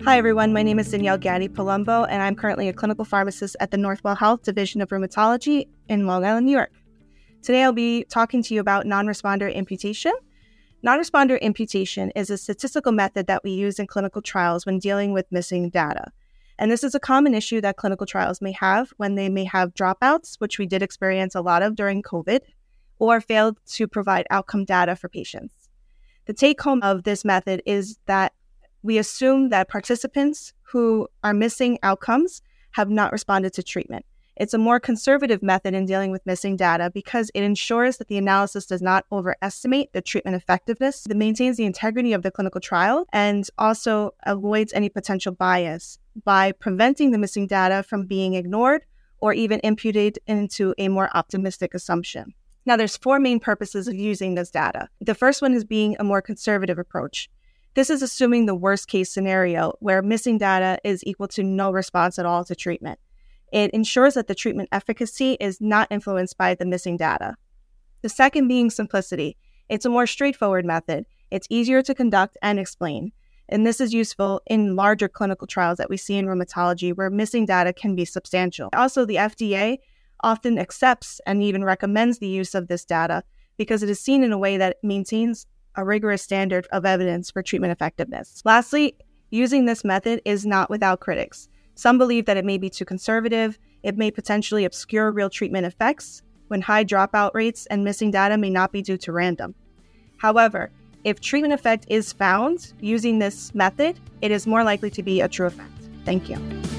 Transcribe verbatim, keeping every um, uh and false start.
Hi, everyone. My name is Danielle Gaddy Palumbo, and I'm currently a clinical pharmacist at the Northwell Health Division of Rheumatology in Long Island, New York. Today, I'll be talking to you about non-responder imputation. Non-responder imputation is a statistical method that we use in clinical trials when dealing with missing data. And this is a common issue that clinical trials may have when they may have dropouts, which we did experience a lot of during COVID, or failed to provide outcome data for patients. The take-home of this method is that we assume that participants who are missing outcomes have not responded to treatment. It's a more conservative method in dealing with missing data because it ensures that the analysis does not overestimate the treatment effectiveness, that maintains the integrity of the clinical trial, and also avoids any potential bias by preventing the missing data from being ignored or even imputed into a more optimistic assumption. Now, there's four main purposes of using this data. The first one is being a more conservative approach. This is assuming the worst case scenario where missing data is equal to no response at all to treatment. It ensures that the treatment efficacy is not influenced by the missing data. The second being simplicity. It's a more straightforward method. It's easier to conduct and explain. And this is useful in larger clinical trials that we see in rheumatology where missing data can be substantial. Also, the F D A often accepts and even recommends the use of this data because it is seen in a way that maintains a rigorous standard of evidence for treatment effectiveness. Lastly, using this method is not without critics. Some believe that it may be too conservative, it may potentially obscure real treatment effects when high dropout rates and missing data may not be due to random. However, if treatment effect is found using this method, it is more likely to be a true effect. Thank you.